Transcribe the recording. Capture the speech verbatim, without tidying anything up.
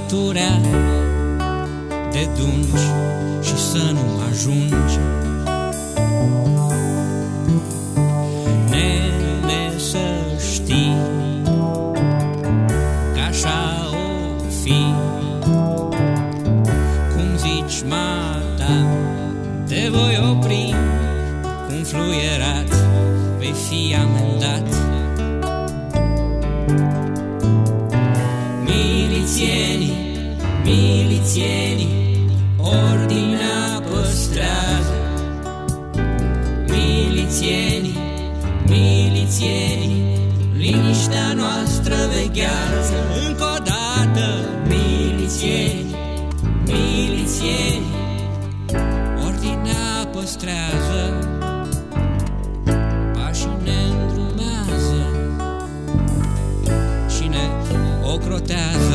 păturea de dungi și să nu ajungi. Nene, să știi că așa o fi, cum zici, mata, te voi opri, cum fluierat vei fi amendat. Milițienii, milițienii, ordinea păstrează. Milițienii, milițienii, liniștea noastră veghează. Încă o dată, milițieni, milițieni, ordinea păstrează, pașii ne îndrumează și ne ocrotează.